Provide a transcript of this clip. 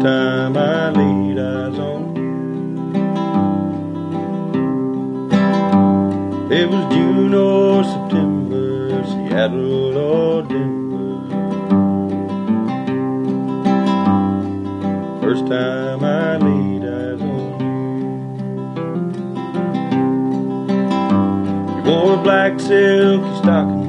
time I laid eyes on you. It was June or September, Seattle or Denver. First time I laid eyes on you. You wore a black silky stocking